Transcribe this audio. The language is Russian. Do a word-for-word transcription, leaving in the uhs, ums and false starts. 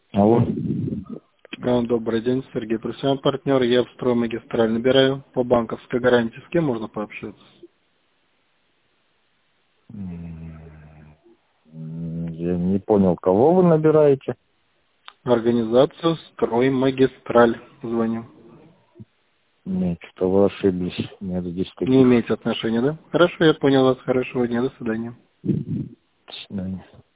Алло. А, Добрый день, Сергей Прусян, партнер. Я в строймагистраль набираю по банковской гарантии. С кем можно пообщаться? М, Я не понял, кого вы набираете? Организацию строймагистраль. Звоню. Нет, что вы ошиблись. Нет здесь Не таких. имеете отношения, да? Хорошо, я понял вас. Хорошего дня. До свидания. До свидания.